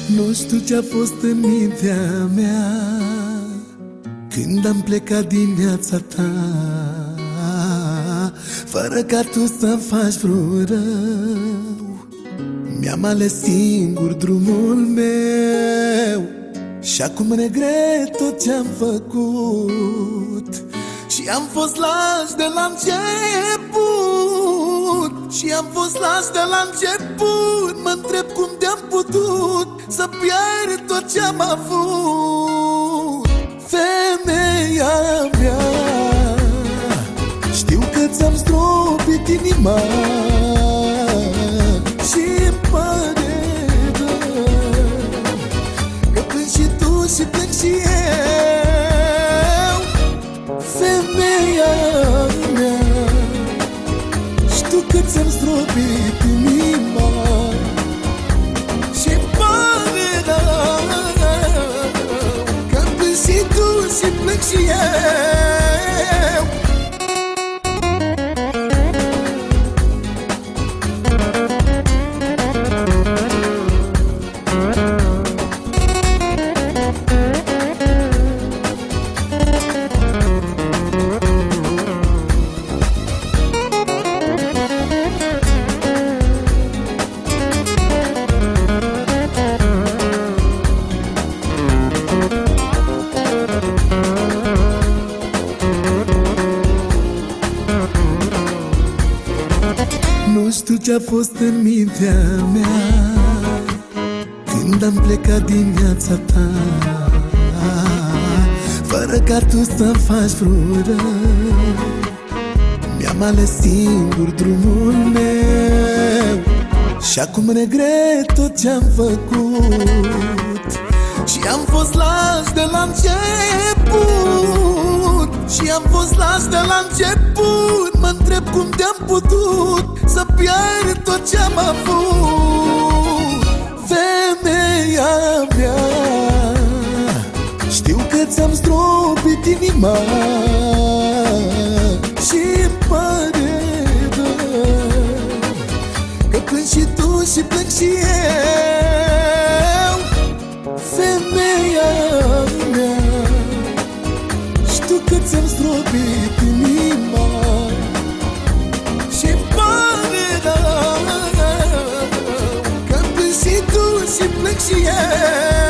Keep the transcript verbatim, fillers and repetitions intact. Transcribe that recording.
Nu știu ce-a fost în mintea mea când am plecat din viața ta, fără ca tu să faci vreun rău. Mi-am ales singur drumul meu și acum regret tot ce-am făcut. Și am fost laș de la început, și am fost laș de la început. Mă întreb cum de-am putut să pierd tot ce-am avut. Femeia mea, știu că ți-am stropit inima și-mi pare rău că plâng și tu și plâng și eu. Femeia mea, știu că ți-am stropit inima și-mi pare rău că plâng și tu și plâng și eu. Nu știu ce-a fost în mintea mea când am plecat din viața ta, fără ca tu să faci vreun rău. Mi-am ales singur drumul meu și acum regret tot ce-am făcut. Și am fost laș de la început, și am fost laș de la început. Mă întreb cum de-am putut să pierd tot ce-am avut. Femeia mea, știu că ți-am stropit inima și-mi pare rău că plâng și tu și plâng și eu. Femeia mea, știu că ți-am stropit inima și-mi pare rău că plâng și tu și plâng și eu.